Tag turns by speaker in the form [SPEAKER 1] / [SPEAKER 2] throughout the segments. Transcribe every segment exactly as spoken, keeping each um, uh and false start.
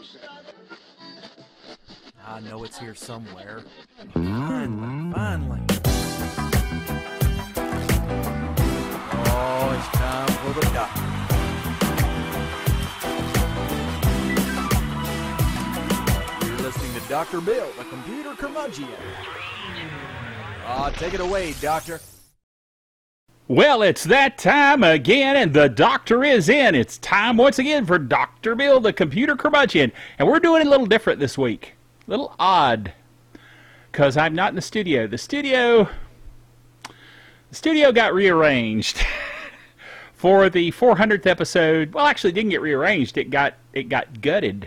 [SPEAKER 1] I know it's here somewhere. Finally, finally. Oh, it's time for the doctor. You're listening to Doctor Bill, the computer curmudgeon. Ah, take it away, Doctor.
[SPEAKER 2] Well, it's that time again, and the doctor is in. It's time once again for Doctor Bill, the computer curmudgeon. And we're doing it a little different this week. A little odd. Because I'm not in the studio. The studio... The studio got rearranged. For the four hundredth episode... Well, actually, it didn't get rearranged. It got, it got gutted.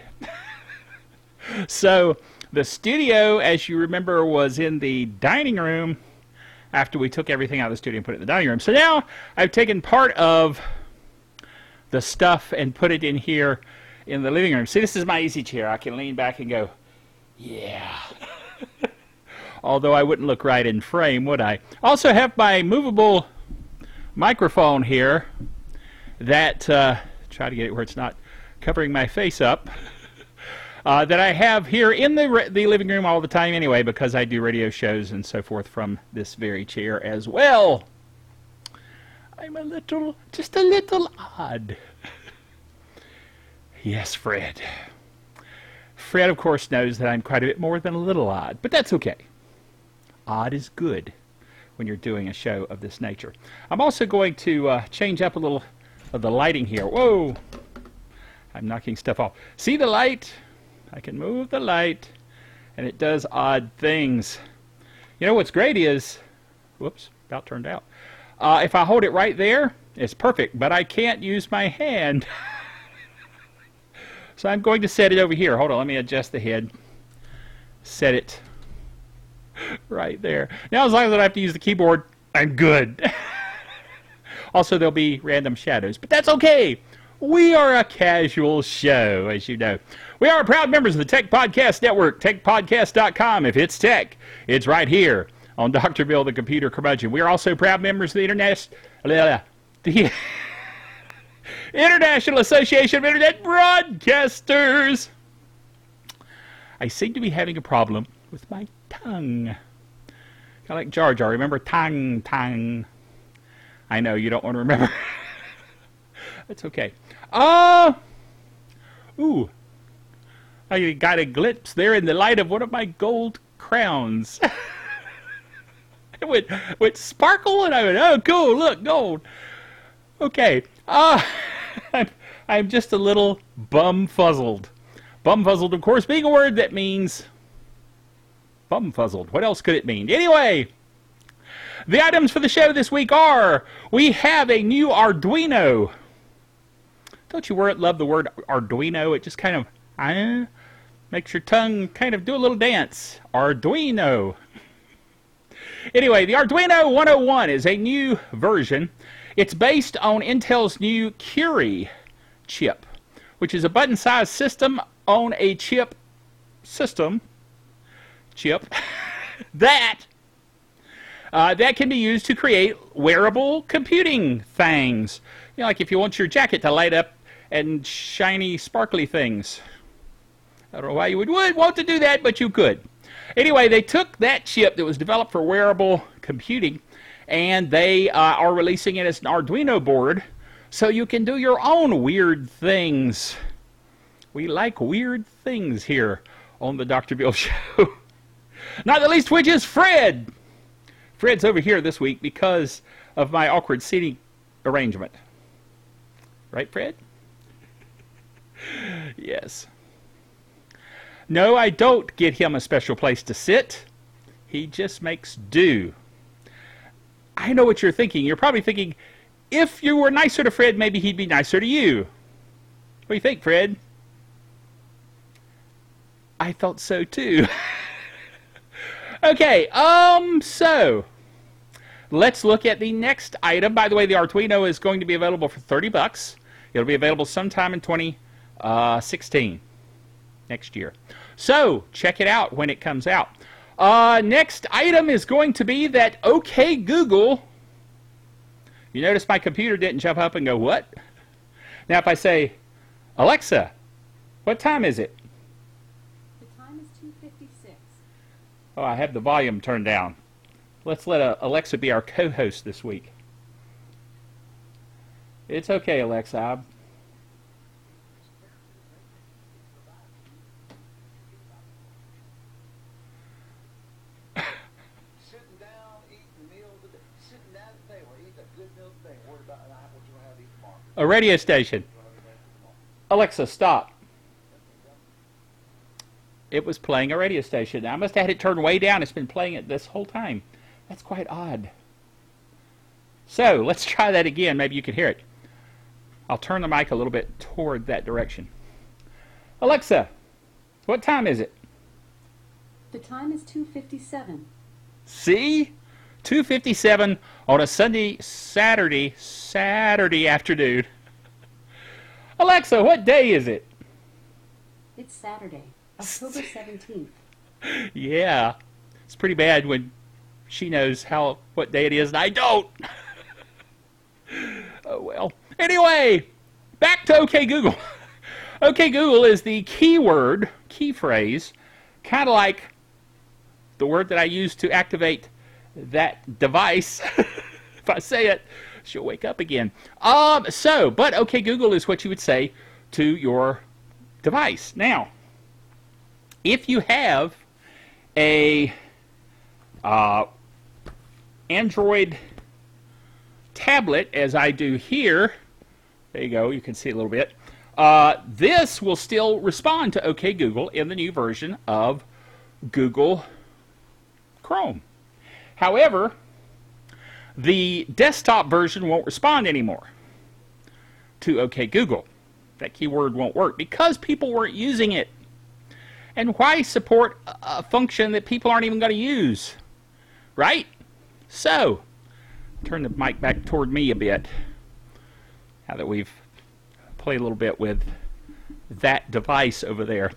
[SPEAKER 2] So, the studio, as you remember, was in the dining room... after we took everything out of the studio and put it in the dining room. So now I've taken part of the stuff and put it in here in the living room. See, this is my easy chair. I can lean back and go, yeah. Although I wouldn't look right in frame, would I? Also have my movable microphone here that, uh, try to get it where it's not covering my face up. Uh, that I have here in the the living room all the time anyway, because I do radio shows and so forth from this very chair as well. I'm a little, just a little odd. Yes, Fred. Fred, of course, knows that I'm quite a bit more than a little odd, but that's okay. Odd is good when you're doing a show of this nature. I'm also going to uh, change up a little of the lighting here. Whoa! I'm knocking stuff off. See the light? I can move the light, and it does odd things. You know what's great is, whoops, about turned out. Uh, if I hold it right there, it's perfect, but I can't use my hand. So I'm going to set it over here. Hold on, let me adjust the head. Set it right there. Now, as long as I don't have to use the keyboard, I'm good. Also, there'll be random shadows, but that's okay. We are a casual show, as you know. We are proud members of the Tech Podcast Network, tech podcast dot com. If it's tech, it's right here on Doctor Bill, the computer curmudgeon. We are also proud members of the Internet, the International Association of Internet Broadcasters. I seem to be having a problem with my tongue. Kind of like Jar Jar. Remember tongue, tongue. I know you don't want to remember. That's okay. Uh, ooh. I got a glimpse there in the light of one of my gold crowns. It went, went sparkle, and I went, oh, cool, look, gold. Okay. Uh, I'm, I'm just a little bum-fuzzled. Bum-fuzzled, of course, being a word that means bum-fuzzled. What else could it mean? Anyway, the items for the show this week are, we have a new Arduino. Don't you love the word Arduino? It just kind of uh, makes your tongue kind of do a little dance. Arduino. Anyway, the Arduino one oh one is a new version. It's based on Intel's new Curie chip, which is a button-sized system on a chip system chip that uh, that can be used to create wearable computing things. You know, like if you want your jacket to light up and shiny, sparkly things. I don't know why you would, would want to do that, but you could. Anyway, they took that chip that was developed for wearable computing, and they uh, are releasing it as an Arduino board, so you can do your own weird things. We like weird things here on the Doctor Bill Show. Not the least which is Fred. Fred's over here this week because of my awkward seating arrangement. Right, Fred? Yes. No, I don't get him a special place to sit. He just makes do. I know what you're thinking. You're probably thinking, if you were nicer to Fred, maybe he'd be nicer to you. What do you think, Fred? I thought so, too. Okay, um, so let's look at the next item. By the way, the Arduino is going to be available for thirty bucks. It'll be available sometime in twenty sixteen, next year. So, check it out when it comes out. Uh, next item is going to be that OK Google. You notice my computer didn't jump up and go, what? Now, if I say, Alexa, what time is it? Oh, I have the volume turned down. Let's let uh, Alexa be our co-host this week. It's okay, Alexa.
[SPEAKER 3] Sitting down, eating the meal of the day. Sitting down at the table, eating a good meal today. Worried about what you're going to have to eat tomorrow.
[SPEAKER 2] A radio station. Alexa, stop. It was playing a radio station. I must have had it turned way down. It's been playing it this whole time. That's quite odd. So, let's try that again. Maybe you can hear it. I'll turn the mic a little bit toward that direction. Alexa, what time is it?
[SPEAKER 4] The time is two fifty-seven.
[SPEAKER 2] See? two fifty-seven on a Sunday, Saturday, Saturday afternoon. Alexa, what day is it?
[SPEAKER 4] It's Saturday, October seventeenth.
[SPEAKER 2] Yeah. It's pretty bad when she knows how what day it is and I don't. Oh, well. Anyway, back to OK Google. OK Google is the keyword, key phrase, kind of like the word that I use to activate that device. If I say it, she'll wake up again. Um, so, but OK Google is what you would say to your device. Now, if you have a uh, Android tablet, as I do here, there you go, you can see a little bit, uh, this will still respond to OK Google in the new version of Google Chrome. However, the desktop version won't respond anymore to OK Google. That keyword won't work because people weren't using it. And why support a function that people aren't even going to use? Right? So, turn the mic back toward me a bit now that we've played a little bit with that device over there.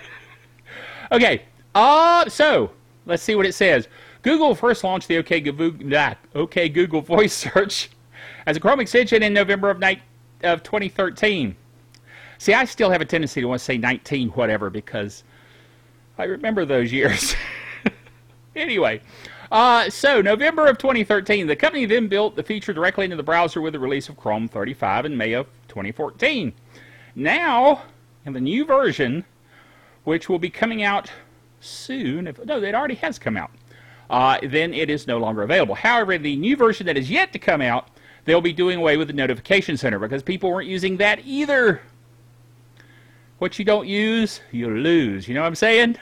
[SPEAKER 2] Okay, uh, so let's see what it says. Google first launched the OK Google, OK Google Voice Search as a Chrome extension in November of, of twenty thirteen. See, I still have a tendency to want to say nineteen whatever because I remember those years. Anyway, uh, so November of twenty thirteen, the company then built the feature directly into the browser with the release of Chrome thirty-five in May of twenty fourteen. Now, in the new version, which will be coming out soon, if, no, it already has come out, uh, then it is no longer available. However, the new version that is yet to come out, they'll be doing away with the notification center because people weren't using that either. What you don't use, you lose. You know what I'm saying?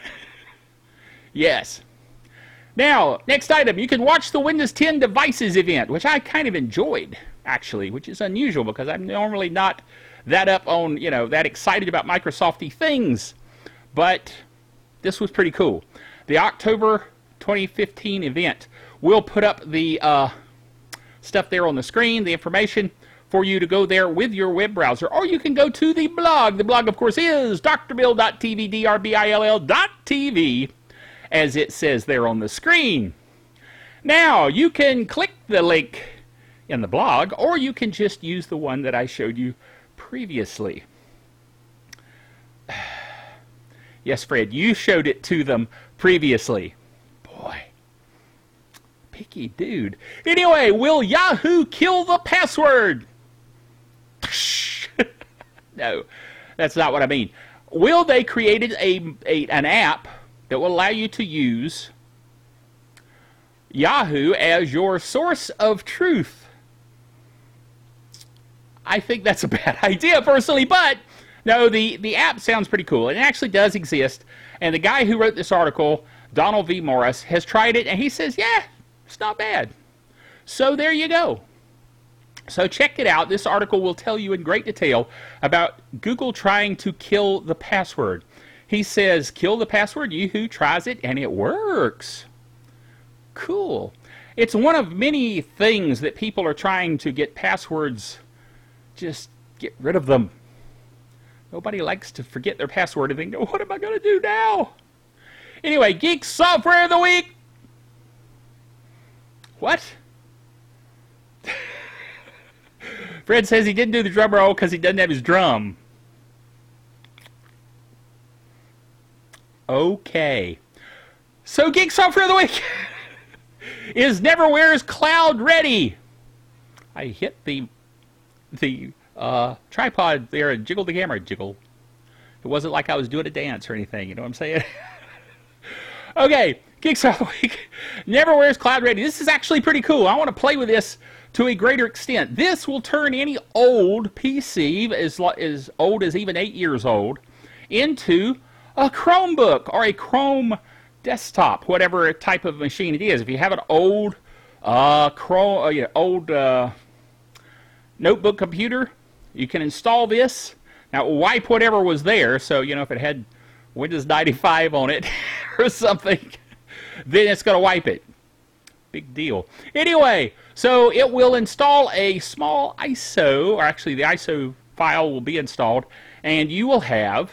[SPEAKER 2] Yes. Now, next item, you can watch the Windows ten Devices event, which I kind of enjoyed, actually, which is unusual because I'm normally not that up on, you know, that excited about Microsoft-y things. But this was pretty cool. The October twenty fifteen event. We'll put up the uh, stuff there on the screen, the information for you to go there with your web browser, or you can go to the blog. The blog, of course, is d r bill dot t v, D R B I L L dot T V, as it says there on the screen. Now, you can click the link in the blog, or you can just use the one that I showed you previously. Yes, Fred, you showed it to them previously. Boy, picky dude. Anyway, will Yahoo kill the password? No, that's not what I mean. Will they create a, a, an app that will allow you to use Yahoo as your source of truth? I think that's a bad idea, personally, but no, the, the app sounds pretty cool. It actually does exist, and the guy who wrote this article, Donald V. Morris, has tried it, and he says, yeah, it's not bad. So there you go. So check it out. This article will tell you in great detail about Google trying to kill the password. He says, kill the password, Yahoo tries it, and it works. Cool. It's one of many things that people are trying to get passwords, just get rid of them. Nobody likes to forget their password and think, what am I going to do now? Anyway, Geek Software of the Week. What? Fred says he didn't do the drum roll because he doesn't have his drum. Okay. So Geek Software of the Week is Neverware's Cloud Ready. I hit the the uh, tripod there and jiggled the camera. Jiggle. It wasn't like I was doing a dance or anything. You know what I'm saying? Okay, Geek Software of the Week. Neverware's Cloud Ready. This is actually pretty cool. I want to play with this to a greater extent. This will turn any old P C, as, as old as even eight years old, into a Chromebook or a Chrome desktop, whatever type of machine it is. If you have an old uh, Chrome, uh, you know, old uh, notebook computer, you can install this. Now, it will wipe whatever was there. So, you know, if it had Windows ninety-five on it or something, then it's going to wipe it. Big deal. Anyway, so it will install a small I S O, or actually the I S O file will be installed, and you will have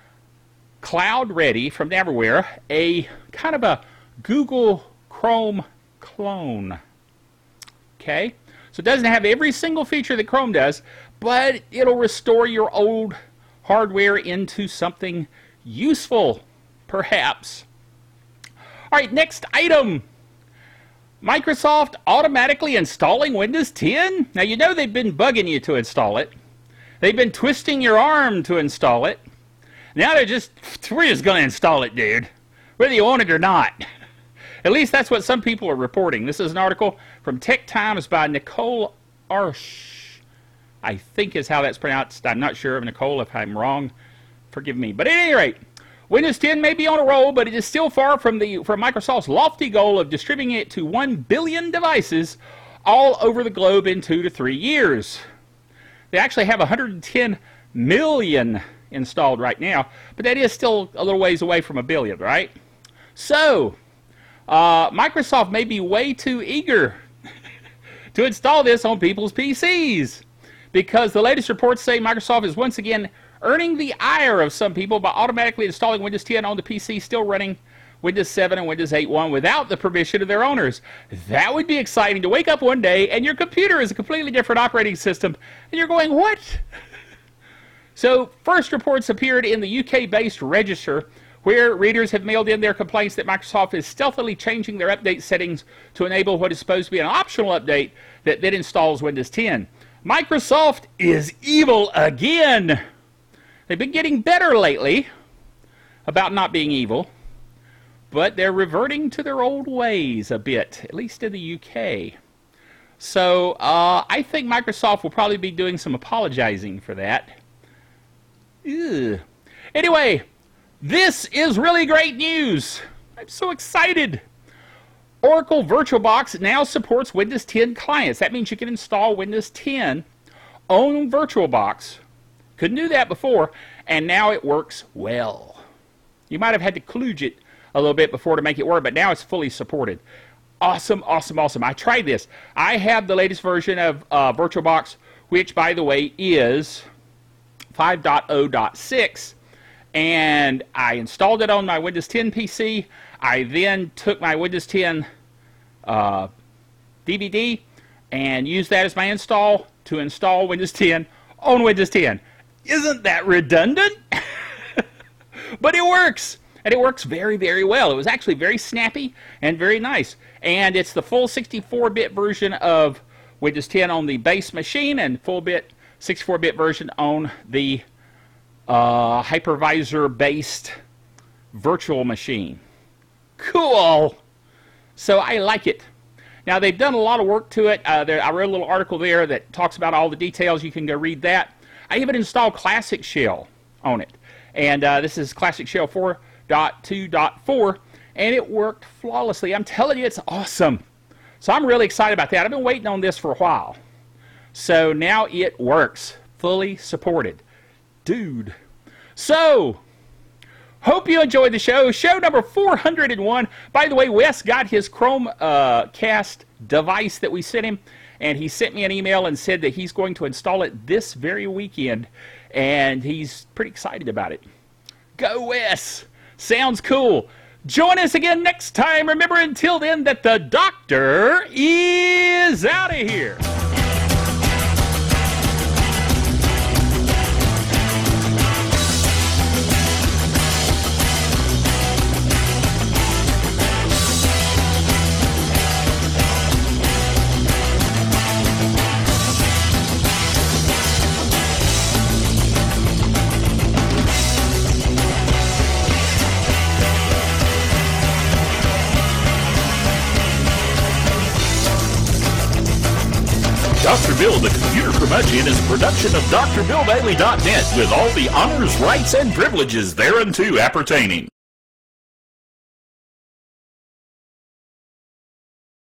[SPEAKER 2] Cloud Ready from Neverware, a kind of a Google Chrome clone. Okay? So it doesn't have every single feature that Chrome does, but it'll restore your old hardware into something useful, perhaps. All right, next item. Microsoft automatically installing Windows ten? Now, you know they've been bugging you to install it. They've been twisting your arm to install it. Now they're just, we're just going to install it, dude. Whether you want it or not. At least that's what some people are reporting. This is an article from Tech Times by Nicole Arsh. I think is how that's pronounced. I'm not sure of Nicole. If I'm wrong, forgive me. But at any rate, Windows ten may be on a roll, but it is still far from the from Microsoft's lofty goal of distributing it to one billion devices all over the globe in two to three years. They actually have one hundred ten million installed right now, but that is still a little ways away from a billion, right? So, uh, Microsoft may be way too eager to install this on people's P Cs, because the latest reports say Microsoft is once again earning the ire of some people by automatically installing Windows ten on the P C still running Windows seven and Windows eight point one without the permission of their owners. That would be exciting to wake up one day and your computer is a completely different operating system and you're going, what? So, first reports appeared in the U K-based Register, where readers have mailed in their complaints that Microsoft is stealthily changing their update settings to enable what is supposed to be an optional update that then installs Windows ten. Microsoft is evil again! They've been getting better lately about not being evil, but they're reverting to their old ways a bit, at least in the U K. So, uh, I think Microsoft will probably be doing some apologizing for that. Ew. Anyway, this is really great news. I'm so excited. Oracle VirtualBox now supports Windows ten clients. That means you can install Windows ten on VirtualBox. Couldn't do that before, and now it works well. You might have had to kludge it a little bit before to make it work, but now it's fully supported. Awesome, awesome, awesome. I tried this. I have the latest version of uh, VirtualBox, which, by the way, is five point oh point six, and I installed it on my Windows ten P C. I then took my Windows ten uh, D V D and used that as my install to install Windows ten on Windows ten. Isn't that redundant? But it works, and it works very, very well. It was actually very snappy and very nice, and it's the full sixty-four bit version of Windows ten on the base machine and full bit sixty-four bit version on the uh, hypervisor-based virtual machine. Cool! So I like it. Now, they've done a lot of work to it. Uh, there, I read a little article there that talks about all the details. You can go read that. I even installed Classic Shell on it. And uh, this is Classic Shell four point two point four, and it worked flawlessly. I'm telling you, it's awesome. So I'm really excited about that. I've been waiting on this for a while. So now it works. Fully supported. Dude. So, hope you enjoyed the show. Show number four hundred one. By the way, Wes got his Chrome uh, Cast device that we sent him, and he sent me an email and said that he's going to install it this very weekend, and he's pretty excited about it. Go Wes! Sounds cool. Join us again next time. Remember, until then, that the doctor is out of here.
[SPEAKER 5] Doctor Bill, the Computer Curmudgeon is a production of D R Bill Bailey dot net with all the honors, rights, and privileges thereunto appertaining.